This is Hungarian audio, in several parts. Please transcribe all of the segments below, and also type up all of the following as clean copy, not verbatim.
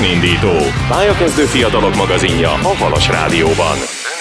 Önindító. Pályakezdő fiatalok magazinja a Halas Rádióban.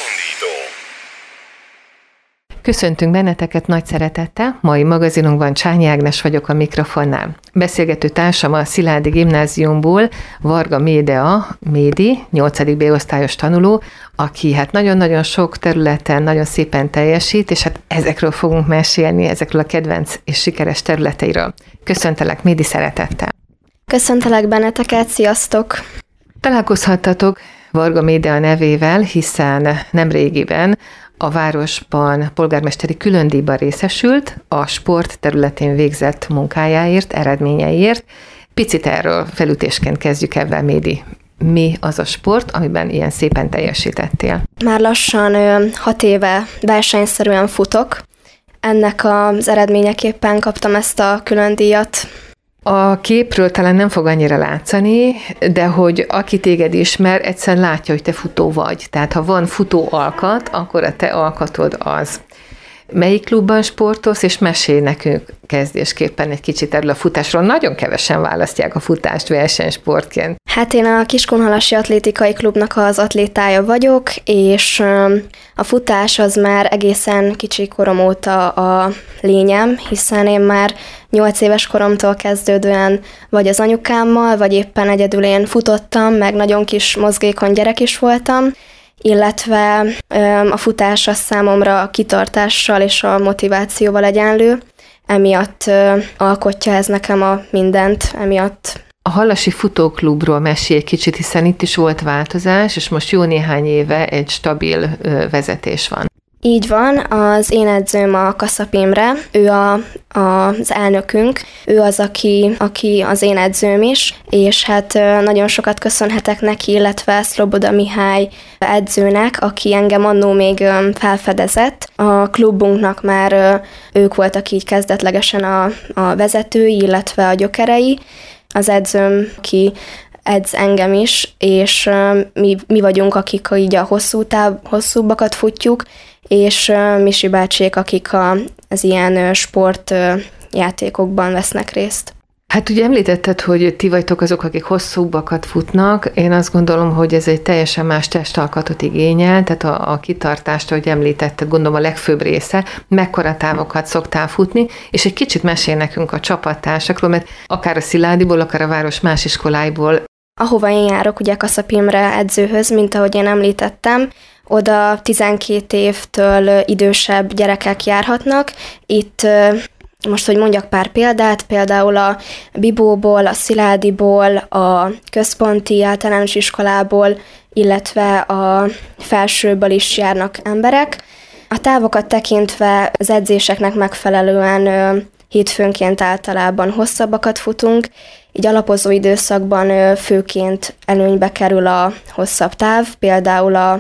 Köszöntünk benneteket nagy szeretettel. Mai magazinunkban Csányi Ágnes vagyok a mikrofonnál. Beszélgető társam a Szilágyi Gimnáziumból Varga Médi, 8. B-osztályos tanuló, aki hát nagyon-nagyon sok területen nagyon szépen teljesít, és hát ezekről fogunk mesélni, ezekről a kedvenc és sikeres területeiről. Köszöntelek, Médi, szeretettel. Köszöntelek benneteket, sziasztok! Találkozhattatok Varga Média nevével, hiszen nemrégiben a városban polgármesteri különdíjban részesült a sport területén végzett munkájáért, eredményeiért. Picit erről felütésként kezdjük ebben, Médi. Mi az a sport, amiben ilyen szépen teljesítettél? Már lassan 6 éve versenyszerűen futok. Ennek az eredményeképpen kaptam ezt a különdíjat. A képről talán nem fog annyira látszani, de hogy aki téged ismer, egyszerűen látja, hogy te futó vagy. Tehát ha van futó alkat, akkor a te alkatod az. Melyik klubban sportolsz, és mesélj nekünk kezdésképpen egy kicsit erről a futásról. Nagyon kevesen választják a futást versenysportként. Hát én a Kiskunhalasi Atlétikai Klubnak az atlétája vagyok, és a futás az már egészen kicsi korom óta a lényem, hiszen én már 8 éves koromtól kezdődően vagy az anyukámmal, vagy éppen egyedül én futottam, meg nagyon kis mozgékony gyerek is voltam, illetve a futás az számomra a kitartással és a motivációval egyenlő, emiatt alkotja ez nekem a mindent, emiatt. A Halasi Futóklubról mesélj egy kicsit, hiszen itt is volt változás, és most jó néhány éve egy stabil vezetés van. Így van, az én edzőm a Kaszap Imre, ő az elnökünk, ő az, aki az én edzőm is, és hát nagyon sokat köszönhetek neki, illetve Szloboda Mihály edzőnek, aki engem annó még felfedezett. A klubunknak már ők voltak így kezdetlegesen a vezetői, illetve a gyökerei. Az edzőm, ki edz engem is, és mi vagyunk, akik így a hosszúbbakat futjuk, és Misi bácsék, akik az ilyen sportjátékokban vesznek részt. Hát ugye említetted, hogy ti vagytok azok, akik hosszúbbakat futnak. Én azt gondolom, hogy ez egy teljesen más testalkatot igényel, tehát a kitartást, ahogy említetted, gondolom a legfőbb része, mekkora távokat szoktál futni, és egy kicsit mesél nekünk a csapattársakról, mert akár a Szilágyiból, akár a város más iskoláiból. Ahova én járok, ugye Kaszap Imre edzőhöz, mint ahogy én említettem, oda 12 évtől idősebb gyerekek járhatnak. Itt most, hogy mondjak pár példát, például a Bibóból, a Szilágyiból, a központi általános iskolából, illetve a felsőből is járnak emberek. A távokat tekintve az edzéseknek megfelelően hétfőnként általában hosszabbakat futunk, így alapozó időszakban főként előnybe kerül a hosszabb táv, például a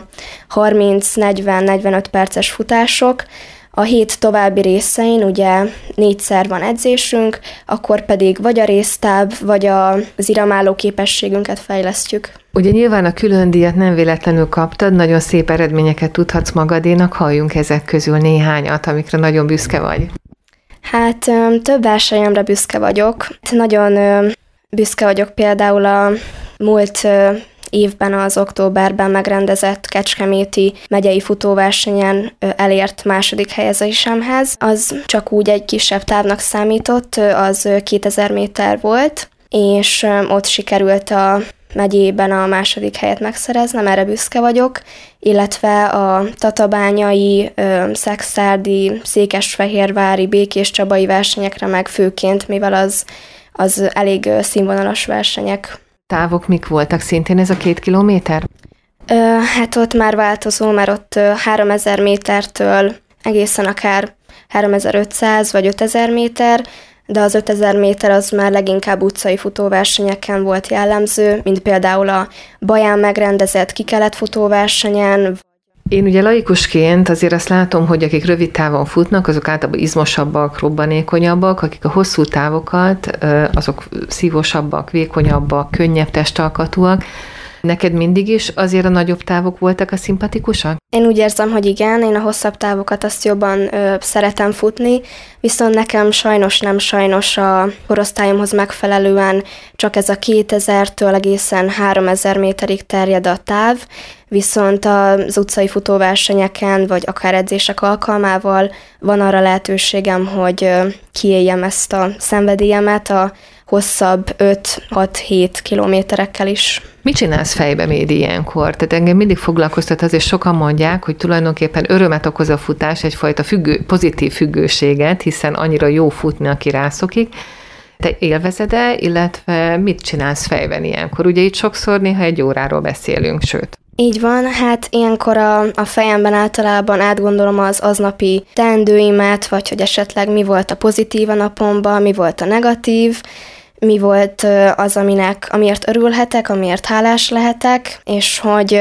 30-40-45 perces futások. A hét további részein ugye 4-szer van edzésünk, akkor pedig vagy a résztáv, vagy az iramáló képességünket fejlesztjük. Ugye nyilván a különdíjat nem véletlenül kaptad, nagyon szép eredményeket tudhatsz magadénak, halljunk ezek közül néhányat, amikre nagyon büszke vagy. Hát több versenyemre büszke vagyok. Nagyon büszke vagyok például a múlt évben az októberben megrendezett Kecskeméti megyei futóversenyen elért második helyezésemhez. Az csak úgy egy kisebb távnak számított, az 2000 méter volt, és ott sikerült a megyében a második helyet megszereznem, erre büszke vagyok, illetve a tatabányai, szekszárdi, székesfehérvári, békéscsabai versenyekre meg főként, mivel az elég színvonalas versenyek. Távok mik voltak? Szintén ez a 2 kilométer? Hát ott már változó, mert ott 3000 métertől egészen akár 3500 vagy 5000 méter, de az 5000 méter az már leginkább utcai futóversenyeken volt jellemző, mint például a Baján megrendezett Kikelet futóversenyen. Én ugye laikusként azért azt látom, hogy akik rövid távon futnak, azok általában izmosabbak, robbanékonyabbak, akik a hosszú távokat, azok szívósabbak, vékonyabbak, könnyebb testalkatúak. Neked mindig is azért a nagyobb távok voltak a szimpatikusak? Én úgy érzem, hogy igen, én a hosszabb távokat azt jobban szeretem futni, viszont nekem sajnos a korosztályomhoz megfelelően csak ez a 2000-től egészen 3000 méterig terjed a táv, viszont az utcai futóversenyeken, vagy akár edzések alkalmával van arra lehetőségem, hogy kiéljem ezt a szenvedélyemet a hosszabb 5-6-7 kilométerekkel is. Mit csinálsz fejbe, Médi, ilyenkor? Tehát engem mindig foglalkoztat az, és sokan mondják, hogy tulajdonképpen örömet okoz a futás, egyfajta pozitív függőséget, hiszen annyira jó futni, aki rászokik. Te élvezed-e, illetve mit csinálsz fejben ilyenkor? Ugye itt sokszor néha egy óráról beszélünk, sőt. Így van, hát ilyenkor a fejemben általában átgondolom az aznapi teendőimet, vagy hogy esetleg mi volt a pozitív a napomban, mi volt a negatív, mi volt az, amiért örülhetek, amiért hálás lehetek, és hogy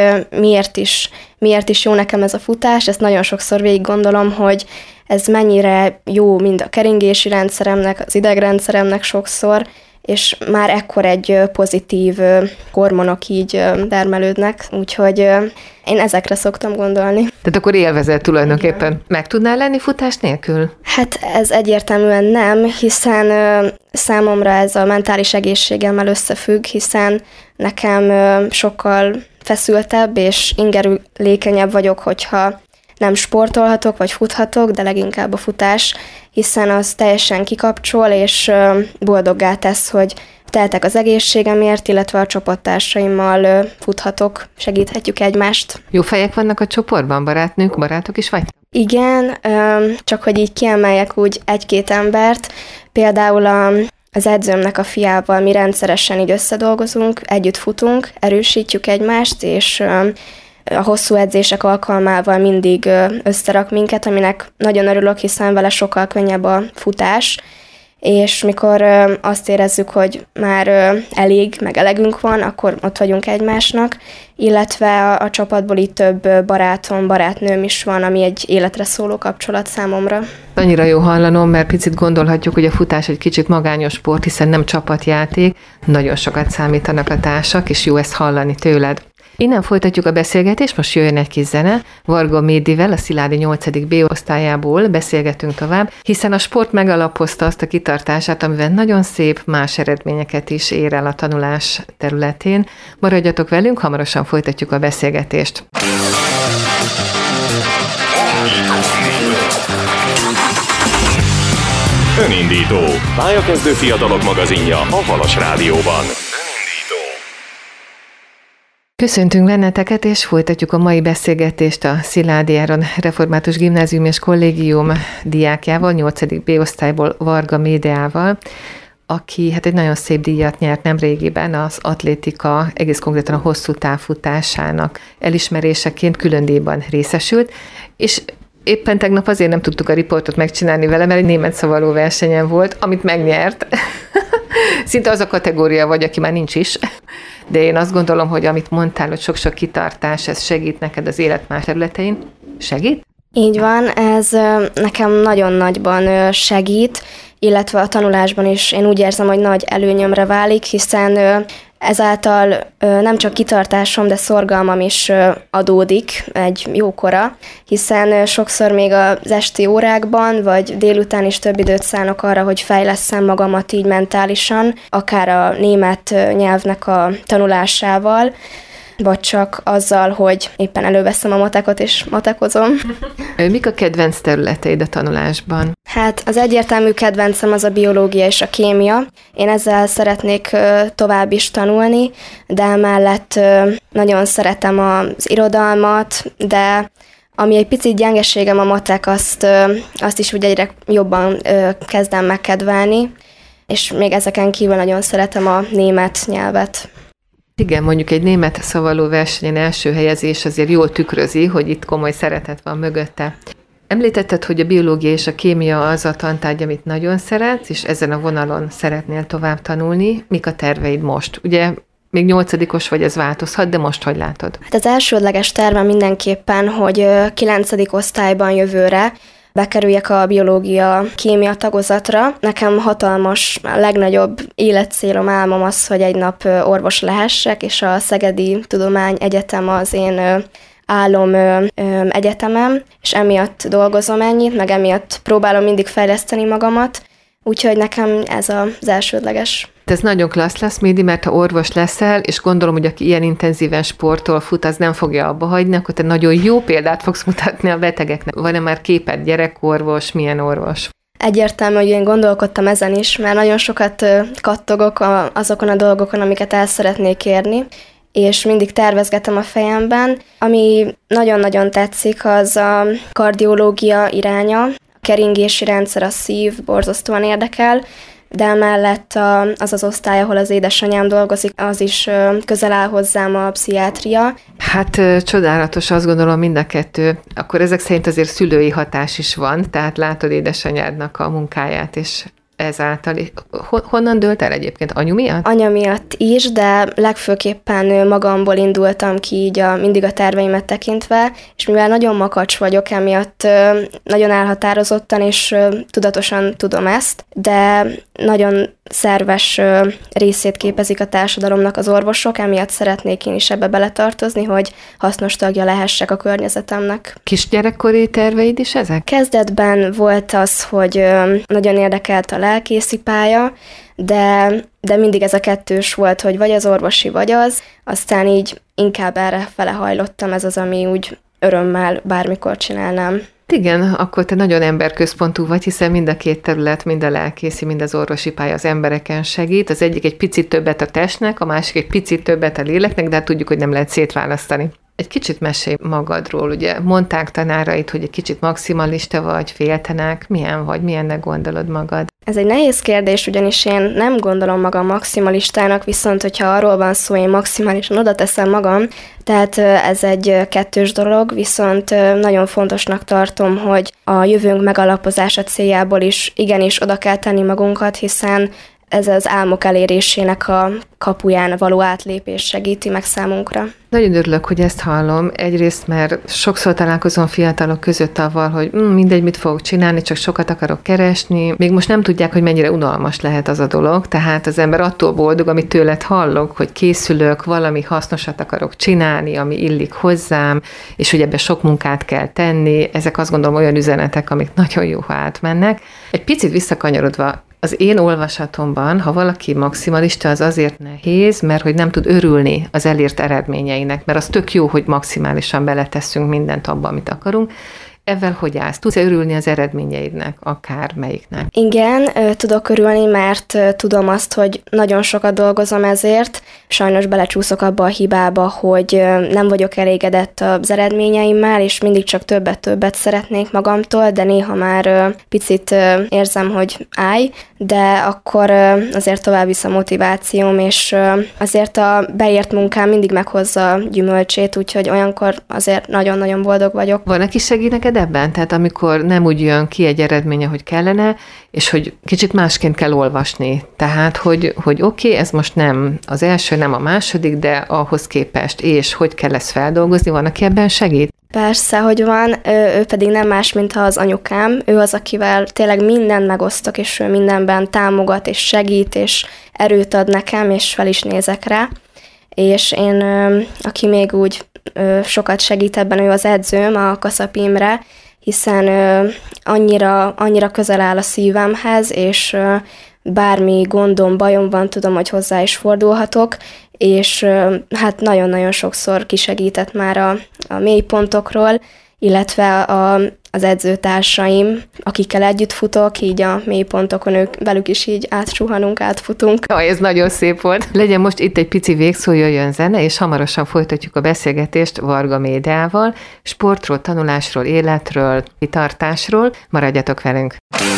miért is jó nekem ez a futás. Ezt nagyon sokszor végig gondolom, hogy ez mennyire jó mind a keringési rendszeremnek, az idegrendszeremnek sokszor, és már ekkor egy pozitív hormonok így termelődnek, úgyhogy én ezekre szoktam gondolni. Tehát akkor élvezed tulajdonképpen. Igen. Meg tudnál lenni futás nélkül? Hát ez egyértelműen nem, hiszen számomra ez a mentális egészségemmel összefügg, hiszen nekem sokkal feszültebb és ingerülékenyebb vagyok, hogyha nem sportolhatok, vagy futhatok, de leginkább a futás, hiszen az teljesen kikapcsol, és boldoggá tesz, hogy tehetek az egészségemért, illetve a csapattársaimmal futhatok, segíthetjük egymást. Jó fejek vannak a csoportban, barátnők, barátok is vagy? Igen, csak hogy így kiemeljek úgy egy-két embert, például az edzőmnek a fiával mi rendszeresen így összedolgozunk, együtt futunk, erősítjük egymást, és a hosszú edzések alkalmával mindig összerak minket, aminek nagyon örülök, hiszen vele sokkal könnyebb a futás, és mikor azt érezzük, hogy már meg elegünk van, akkor ott vagyunk egymásnak, illetve a csapatból itt több barátom, barátnőm is van, ami egy életre szóló kapcsolat számomra. Annyira jó hallanom, mert picit gondolhatjuk, hogy a futás egy kicsit magányos sport, hiszen nem csapatjáték, nagyon sokat számítanak a társak, és jó ezt hallani tőled. Innen folytatjuk a beszélgetést, most jöjjön egy kis zene. Varga Médivel, a Sziládi 8. B osztályából beszélgetünk tovább, hiszen a sport megalapozta azt a kitartását, amivel nagyon szép más eredményeket is ér el a tanulás területén. Maradjatok velünk, hamarosan folytatjuk a beszélgetést. Önindító. Pályakezdő fiatalok magazinja a Halas Rádióban. Köszöntünk benneteket, és folytatjuk a mai beszélgetést a Sziládi Áron Református Gimnázium és Kollégium diákjával, 8. B osztályból, Varga Médeával, aki egy nagyon szép díjat nyert nemrégiben az atlétika, egész konkrétan a hosszú távfutásának elismeréseként külön díjban részesült, és éppen tegnap azért nem tudtuk a riportot megcsinálni vele, mert egy német szavaló versenyen volt, amit megnyert. Szinte az a kategória vagy, aki már nincs is. De én azt gondolom, hogy amit mondtál, hogy sok-sok kitartás, ez segít neked az élet más területein. Segít? Így van, ez nekem nagyon nagyban segít, illetve a tanulásban is én úgy érzem, hogy nagy előnyömre válik, hiszen ezáltal nem csak kitartásom, de szorgalmam is adódik egy jókora, hiszen sokszor még az esti órákban, vagy délután is több időt szánok arra, hogy fejlesszem magamat így mentálisan, akár a német nyelvnek a tanulásával, vagy csak azzal, hogy éppen előveszem a matekot és matekozom. Mik a kedvenc területeid a tanulásban? Hát az egyértelmű kedvencem az a biológia és a kémia. Én ezzel szeretnék tovább is tanulni, de emellett nagyon szeretem az irodalmat, de ami egy picit gyengeségem a matek, azt is úgy egyre jobban kezdem megkedvelni, és még ezeken kívül nagyon szeretem a német nyelvet. Igen, mondjuk egy német szavaló versenyen első helyezés azért jól tükrözi, hogy itt komoly szeretet van mögötte. Említetted, hogy a biológia és a kémia az a tantárgy, amit nagyon szeretsz, és ezen a vonalon szeretnél tovább tanulni. Mik a terveid most? Ugye még 8-os vagy, ez változhat, de most hogy látod? Hát az elsődleges tervem mindenképpen, hogy 9. osztályban jövőre bekerüljek a biológia-kémia tagozatra. Nekem hatalmas, a legnagyobb életcélom, álmom az, hogy egy nap orvos lehessek, és a Szegedi Tudományegyetem az én álom egyetemem, és emiatt dolgozom ennyit, meg emiatt próbálom mindig fejleszteni magamat, úgyhogy nekem ez az elsődleges. Ez nagyon klassz lesz, Médi, mert ha orvos leszel, és gondolom, hogy aki ilyen intenzíven sportol, fut, az nem fogja abba hagyni, akkor te nagyon jó példát fogsz mutatni a betegeknek. Van-e már képed, gyerekorvos, milyen orvos? Egyértelmű, hogy én gondolkodtam ezen is, mert nagyon sokat kattogok azokon a dolgokon, amiket el szeretnék érni, és mindig tervezgetem a fejemben. Ami nagyon-nagyon tetszik, az a kardiológia iránya, a keringési rendszer, a szív borzasztóan érdekel, de emellett az osztály, ahol az édesanyám dolgozik, az is közel áll hozzám, a pszichiátria. Hát csodálatos, azt gondolom mind a kettő. Akkor ezek szerint azért szülői hatás is van, tehát látod édesanyádnak a munkáját, és ezáltal. Honnan dőlt el egyébként? Anyu miatt? Anya miatt is, de legfőképpen magamból indultam ki így mindig a terveimet tekintve, és mivel nagyon makacs vagyok, emiatt nagyon elhatározottan és tudatosan tudom ezt, de nagyon szerves részét képezik a társadalomnak az orvosok, emiatt szeretnék én is ebbe beletartozni, hogy hasznos tagja lehessek a környezetemnek. Kisgyerekkori terveid is ezek? Kezdetben volt az, hogy nagyon érdekelt a lelkészi pálya, de mindig ez a kettős volt, hogy vagy az orvosi, vagy az, aztán így inkább erre fele hajlottam, ez az, ami úgy örömmel bármikor csinálnám. Igen, akkor te nagyon emberközpontú vagy, hiszen mind a két terület, mind a lelkészi, mind az orvosi pálya az embereken segít. Az egyik egy picit többet a testnek, a másik egy picit többet a léleknek, de hát tudjuk, hogy nem lehet szétválasztani. Egy kicsit mesélj magadról, ugye mondták tanáraid, hogy egy kicsit maximalista vagy, féltenek, milyen vagy, milyennek gondolod magad? Ez egy nehéz kérdés, ugyanis én nem gondolom magam maximalistának, viszont hogyha arról van szó, én maximálisan oda teszem magam, tehát ez egy kettős dolog, viszont nagyon fontosnak tartom, hogy a jövőnk megalapozása céljából is igenis oda kell tenni magunkat, hiszen ez az álmok elérésének a kapuján való átlépés segíti meg számunkra. Nagyon örülök, hogy ezt hallom. Egyrészt, mert sokszor találkozom fiatalok között avval, hogy mindegy, mit fogok csinálni, csak sokat akarok keresni. Még most nem tudják, hogy mennyire unalmas lehet az a dolog, tehát az ember attól boldog, amit tőled hallok, hogy készülök, valami hasznosat akarok csinálni, ami illik hozzám, és hogy ebbe sok munkát kell tenni. Ezek azt gondolom olyan üzenetek, amik nagyon jó, ha átmennek. Egy picit visszakanyarodva, az én olvasatomban, ha valaki maximalista, az azért nehéz, mert hogy nem tud örülni az elért eredményeinek, mert az tök jó, hogy maximálisan beletesszünk mindent abba, amit akarunk. Ezzel hogy állsz? Tudsz örülni az eredményeidnek, akár melyiknek? Igen, tudok örülni, mert tudom azt, hogy nagyon sokat dolgozom ezért. Sajnos belecsúszok abba a hibába, hogy nem vagyok elégedett az eredményeimmel, és mindig csak többet szeretnék magamtól, de néha már picit érzem, hogy állj, de akkor azért tovább visz a motivációm, és azért a beért munkám mindig meghozza gyümölcsét, úgyhogy olyankor azért nagyon-nagyon boldog vagyok. Van, aki segít neked ebben? Tehát amikor nem úgy jön ki egy eredménye, hogy kellene, és hogy kicsit másként kell olvasni. Tehát, hogy oké, ez most nem az első, nem a második, de ahhoz képest, és hogy kell ezt feldolgozni, van, aki ebben segít? Persze, hogy van, ő pedig nem más, mint az anyukám. Ő az, akivel tényleg mindent megosztok, és ő mindenben támogat, és segít, és erőt ad nekem, és fel is nézek rá. És én, aki még úgy sokat segít ebben, ő az edzőm, a Kaszap Imre, hiszen annyira közel áll a szívemhez, és bármi gondom, bajom van, tudom, hogy hozzá is fordulhatok, és hát nagyon-nagyon sokszor kisegített már a mélypontokról, illetve az edzőtársaim, akikkel együtt futok, így a mélypontokon velük is így átsuhanunk, átfutunk. Ez nagyon szép volt. Legyen most itt egy pici végszó, jöjjön zene, és hamarosan folytatjuk a beszélgetést Varga Médeával, sportról, tanulásról, életről, kitartásról. Maradjatok velünk!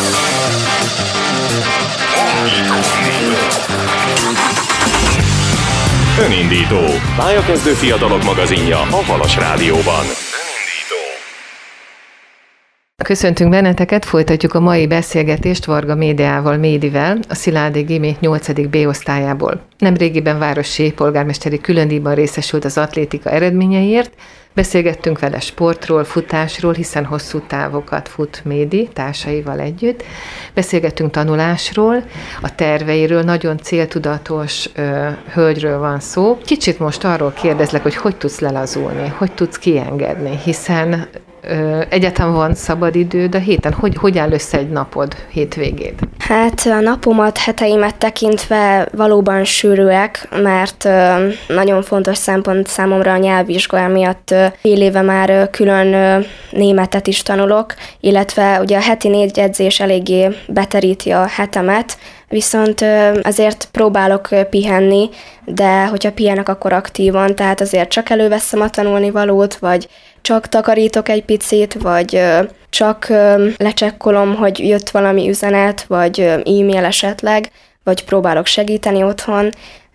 Önindító. Pályakezdő fiatalok magazinja a Halas Rádióban. Köszöntünk benneteket, folytatjuk a mai beszélgetést Varga Médeával, Médivel, a Szilágyi Gimi 8. B osztályából. Nemrégiben városi polgármesteri különdíjban részesült az atlétika eredményeiért. Beszélgettünk vele sportról, futásról, hiszen hosszú távokat fut Médi társaival együtt. Beszélgettünk tanulásról, a terveiről, nagyon céltudatos hölgyről van szó. Kicsit most arról kérdezlek, hogy tudsz lelazulni, hogy tudsz kiengedni, hiszen egyáltalán van szabadidőd a héten? Hogy áll össze egy napod, hétvégéd? Hát a napomat, heteimet tekintve valóban sűrűek, mert nagyon fontos szempont számomra a nyelvvizsga, miatt fél éve már külön németet is tanulok, illetve ugye a heti 4 edzés eléggé beteríti a hetemet, viszont azért próbálok pihenni, de hogyha pihenek, akkor aktívan, tehát azért csak előveszem a tanulnivalót, vagy csak takarítok egy picit, vagy csak lecsekkolom, hogy jött valami üzenet, vagy e-mail esetleg, vagy próbálok segíteni otthon,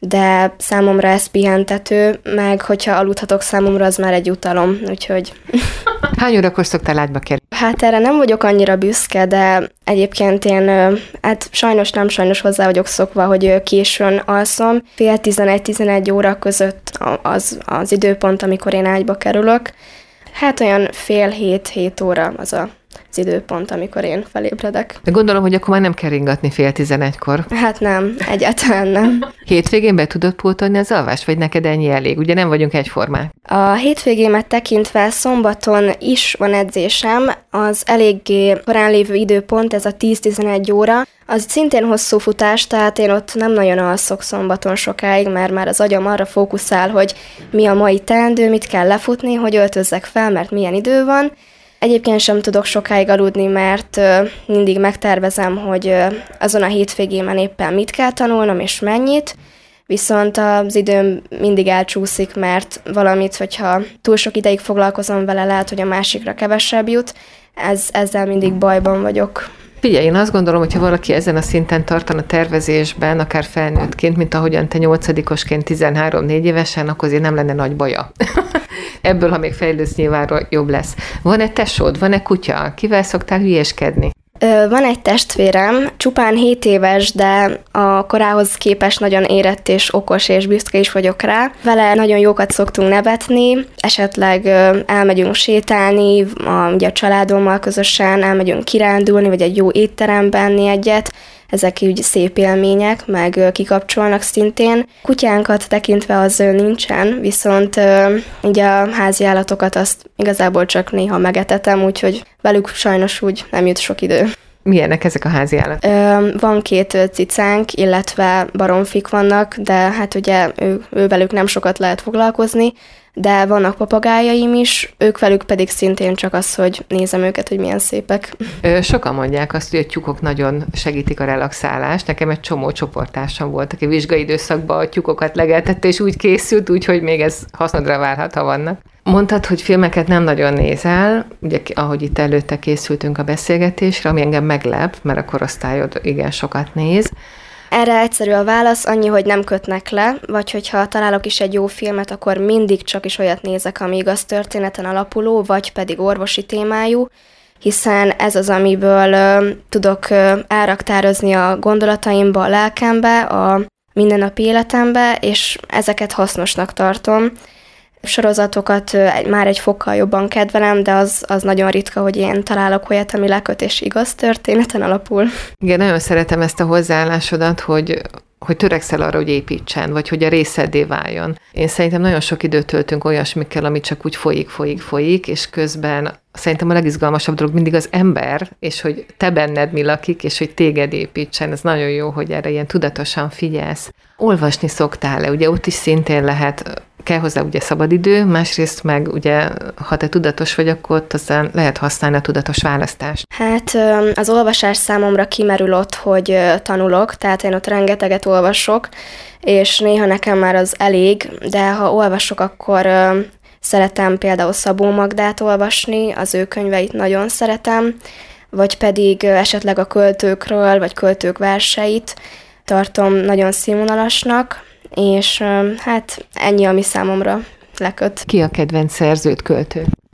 de számomra ez pihentető, meg hogyha aludhatok, számomra az már egy jutalom, úgyhogy... Hány órakor szoktál ágyba kerülni? Hát erre nem vagyok annyira büszke, de egyébként én sajnos hozzá vagyok szokva, hogy későn alszom. 10:30-11 óra között az időpont, amikor én ágyba kerülök. Hát olyan 6:30-7 óra az időpont, amikor én felébredek. De gondolom, hogy akkor már nem kell ringatni 10:30-kor. Hát nem, egyáltalán nem. Hétvégén be tudod pótolni az alvást, vagy neked ennyi elég? Ugye nem vagyunk egyformák. A hétvégémet tekintve szombaton is van edzésem, az eléggé korán lévő időpont, ez a 10-11 óra. Az szintén hosszú futás, tehát én ott nem nagyon alszok szombaton sokáig, mert már az agyam arra fókuszál, hogy mi a mai teendő, mit kell lefutni, hogy öltözzek fel, mert milyen idő van. Egyébként sem tudok sokáig aludni, mert mindig megtervezem, hogy azon a hétvégémen éppen mit kell tanulnom és mennyit, viszont az időm mindig elcsúszik, mert valamit, hogyha túl sok ideig foglalkozom vele, lehet, hogy a másikra kevesebb jut, ezzel mindig bajban vagyok. Figyelj, én azt gondolom, hogy ha valaki ezen a szinten tartana tervezésben, akár felnőttként, mint ahogyan te 8-osként 13-4 évesen, akkor azért nem lenne nagy baja. Ebből, ha még fejlődsz, nyilván jobb lesz. Van-e tesód, van-e kutya? Kivel szoktál hülyeskedni? Van egy testvérem, csupán 7 éves, de a korához képest nagyon érett és okos, és büszke is vagyok rá. Vele nagyon jókat szoktunk nevetni, esetleg elmegyünk sétálni, ugye a családommal közösen elmegyünk kirándulni, vagy egy jó étteremben enni egyet. Ezek úgy szép élmények, meg kikapcsolnak szintén. Kutyánkat tekintve az nincsen, viszont ugye a házi állatokat azt igazából csak néha megetetem, úgyhogy velük sajnos úgy nem jut sok idő. Milyenek ezek a házi állatok? Van 2 cicánk, illetve baromfik vannak, de hát ugye ővelük nem sokat lehet foglalkozni, de vannak papagájaim is, ők velük pedig szintén csak az, hogy nézem őket, hogy milyen szépek. Sokan mondják azt, hogy a tyúkok nagyon segítik a relaxálást. Nekem egy csomó csoporttársam volt, aki vizsgai időszakban a tyúkokat legeltette, és úgy készült, úgyhogy még ez hasznodra várhat, ha vannak. Mondtad, hogy filmeket nem nagyon nézel, ugye ahogy itt előtte készültünk a beszélgetésre, ami engem meglep, mert a korosztályod igen sokat néz. Erre egyszerű a válasz, annyi, hogy nem kötnek le, vagy hogyha találok is egy jó filmet, akkor mindig csak is olyat nézek, ami igaz történeten alapuló, vagy pedig orvosi témájú, hiszen ez az, amiből tudok elraktározni a gondolataimba, a lelkembe, a mindennapi életembe, és ezeket hasznosnak tartom. Sorozatokat már egy fokkal jobban kedvelem, de az nagyon ritka, hogy én találok olyat, ami leköt és igaz történeten alapul. Igen, nagyon szeretem ezt a hozzáállásodat, hogy törekszel arra, hogy építsen, vagy hogy a részeddé váljon. Én szerintem nagyon sok időt töltünk olyasmikkel, ami csak úgy folyik, és közben szerintem a legizgalmasabb dolog mindig az ember, és hogy te benned mi lakik, és hogy téged építsen. Ez nagyon jó, hogy erre ilyen tudatosan figyelsz. Olvasni szoktál-e? Ugye ott is szintén kell hozzá ugye szabadidő, másrészt meg ugye, ha te tudatos vagy, akkor ott aztán lehet használni a tudatos választást. Hát az olvasás számomra kimerül ott, hogy tanulok, tehát én ott rengeteget olvasok, és néha nekem már az elég, de ha olvasok, akkor szeretem például Szabó Magdát olvasni, az ő könyveit nagyon szeretem, vagy pedig esetleg a költőkről, vagy költők verseit tartom nagyon színvonalasnak, és hát ennyi, ami számomra leköt. Ki a kedvenc szerzőt, költő?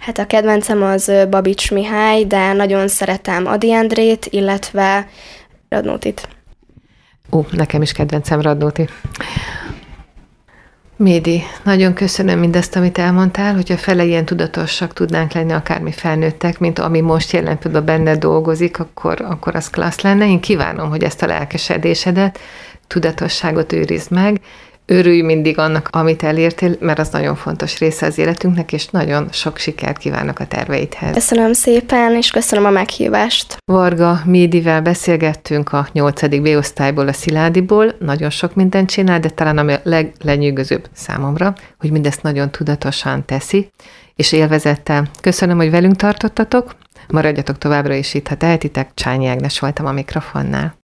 Hát a kedvencem az Babics Mihály, de nagyon szeretem Ady Endrét, illetve Radnótit. Nekem is kedvencem Radnóti. Médi, nagyon köszönöm mindezt, amit elmondtál, hogyha fele ilyen tudatosak tudnánk lenni akármi felnőttek, mint ami most jelen pillanatban benned dolgozik, akkor az klassz lenne. Én kívánom, hogy ezt a lelkesedésedet, tudatosságot őrizd meg, örülj mindig annak, amit elértél, mert az nagyon fontos része az életünknek, és nagyon sok sikert kívánok a terveidhez. Köszönöm szépen, és köszönöm a meghívást. Varga Médivel beszélgettünk a 8. B-osztályból, a Sziládiból. Nagyon sok mindent csinál, de talán ami a leglenyűgözőbb számomra, hogy mindezt nagyon tudatosan teszi, és élvezettel. Köszönöm, hogy velünk tartottatok. Maradjatok továbbra is itt, ha tehetitek. Csányi Ágnes voltam a mikrofonnál.